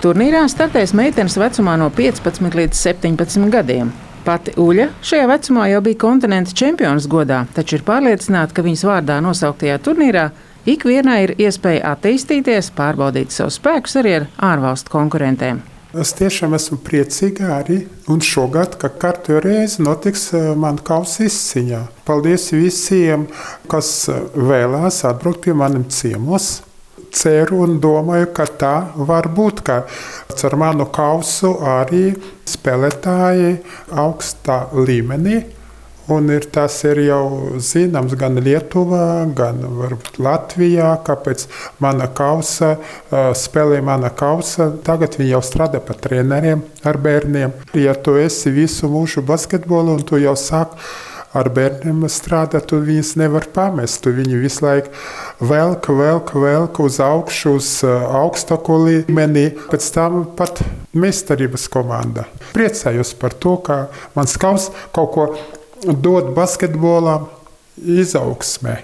Turnīrā startēs meitenes vecumā no 15 līdz 17 gadiem. Pati Uļa šajā vecumā jau bija kontinenta čempions godā, taču ir pārliecināta, ka viņas vārdā nosauktajā turnīrā ikvienai ir iespēja attīstīties, pārbaudīt savus spēkus arī ar ārvalstu konkurentiem. Es tiešām esmu priecīga arī un šogad, ka kārtējo reizi notiks mana kausa izcīņā. Paldies visiem, kas vēlās atbraukt pie maniem ciemos. Ceru un domāju, ka tā var būt, ka ar manu kausu arī spēlētāji augstā līmenī. Un tas ir jau zināms gan Lietuvā, gan varbūt Latvijā, kāpēc mana kausa spēlē mana kausa. Tagad viņi jau strādā par treneriem ar bērniem. Ja tu esi visu mūžu basketbolu un tu jau sāk ar bērniem strādāt, tu viņus nevar pamest. Tu viņu visu laiku velk uz augšu, uz augstāko līmeni. Pēc tam pat meistarības komanda. Priecājos par to, ka mans kauss kaut ko dod basketbolam izaugsmē.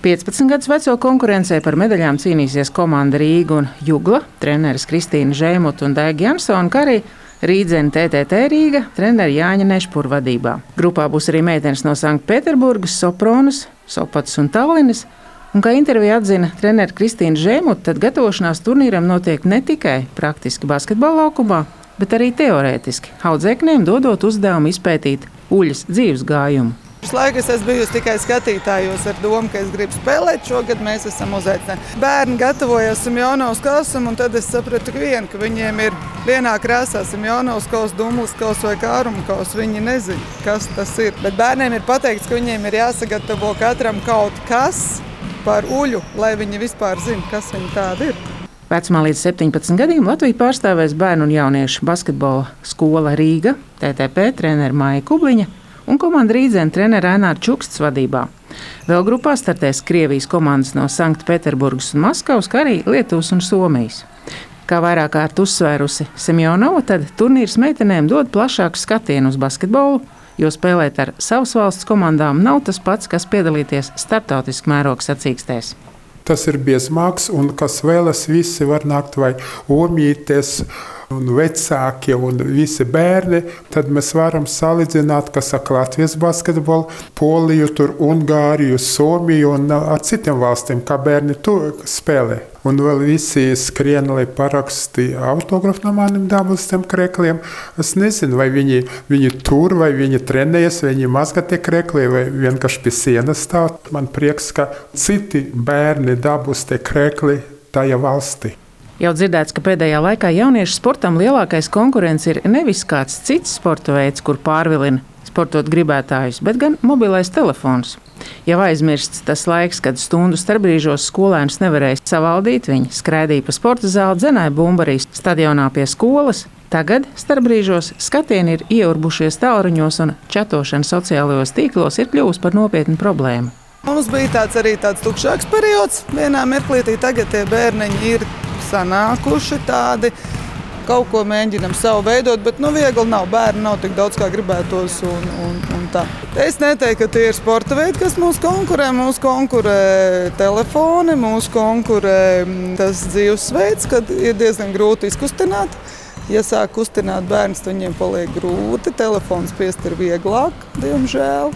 15 gadus veco konkurencē par medaļām cīnīsies komanda Rīga un Jugla, treneris Kristīna Žēmuta un Daiga Jansona, kā arī Rīdzene TTT Rīga, treneri Jāņa Nešpura vadībā. Grupā būs arī meitenes no Sanktpēterburgas, Sopronas, Sopotas un Tallinas. Un, kā intervijā atzina treneri Kristīna Žēmuta, tad gatavošanās turnīram notiek ne tikai praktiski basketbola laukumā, bet arī teorētiski, audzēkņiem dodot uzdevumu izpētīt Uļas dzīves gājumu. Visu laiku es esmu bijusi tikai skatītājos ar domu, ka es gribu spēlēt. Šogad mēs esam uzaicināti. Bērni gatavojas Simjonovas kausam, un tad es sapratu, ka viņiem ir vienā krāsā Simjonovas kaus, Dumlas kaus vai Kāruma kaus. Viņi nezina, kas tas ir. Bet bērniem ir pateikts, ka viņiem ir jāsagatavo katram kaut kas par Uļu, lai viņi vispār zina, kas viņi tādi ir. Vecumā līdz 17 gadiem Latviju pārstāvēs bērnu un jauniešu basketbola skola Rīga, TTP treneri Maija Kubliņa un komanda Rīdzene treneri Aināra Čuksts vadībā. Vēl grupā startēs Krievijas komandas no Sanktpēterburgas un Maskavas, kā arī Lietuvas un Somijas. Kā vairāk kārt uzsvērusi Semjonova, tad turnīrs meitenēm dod plašāku skatienu uz basketbolu, jo spēlēt ar savas valsts komandām nav tas pats, kas piedalīties starptautiski mēroga sacīkstēs. Tas ir bezmaksas, un kas vēlas, visi var nākt, vai omītes, un vecāki, un visi bērni. Tad mēs varam salīdzināt, kas saka Latvijas basketbolu, Poliju, Ungāriju, Somiju un ar citiem valstīm, kā bērni tur spēlē. Un vēl visi skrien, lai parakstītu autografu no maniem dabūstiem krēkliem. Es nezinu, vai viņi tur, vai viņi trenējas, vai viņi mazgā tie krēkli, vai vienkārši pie sienas stāv. Man prieks, ka citi bērni dabūs tie krēkli tajā valstī. Jau dzirdēts, ka pēdējā laikā jauniešu sportam lielākais konkurents ir nevis kāds cits sporta veids, kur pārvilina sportot gribētājus, bet gan mobilais telefons. Jau aizmirsts tas laiks, kad stundu starpbrīžos skolēnus nevarēja savaldīt, viņi skraidīja pa sporta zāli, dzenāja bumbarīs stadionā pie skolas. Tagad starpbrīžos skatieni ir ieurbušies tālruņos un čatošana sociālajos tīklos ir kļuvusi par nopietnu problēmu. Mums bija tāds tukšāks periods vienā mirklītī, tagad tie bērniņi ir sanākuši tādi. Kaut ko mēģinam savu veidot, bet viegli nav. Bērni nav tik daudz, kā gribētos. Un tā. Es neteiktu, ka tie ir sporta veidi, kas mūs konkurē. Mūs konkurē telefoni, mūs konkurē tas dzīvesveids, kad ir diezgan grūti izkustināt. Ja sāk kustināt bērns, tad viņiem paliek grūti. Telefons spiest ir vieglāk, diemžēl.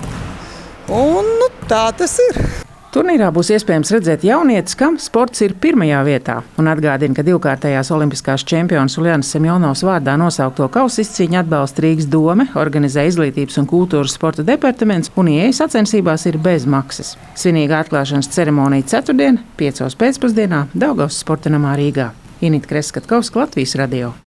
Un tā tas ir. Turnīrā būs iespējams redzēt jaunietis, kam sports ir pirmajā vietā. Un atgādina, ka divkārtējās olimpiskās čempionas Uļanas Semjonovas vārdā nosaukto kausa izcīņu atbalsta Rīgas dome, organizē Izglītības un kultūras sporta departaments un ieeja sacensībās ir bez maksas. Svinīga atklāšanas ceremonija ceturtdien, 5 pēcpusdienā Daugavas sporta namā Rīgā. Inita Kreskavska, Latvijas radio.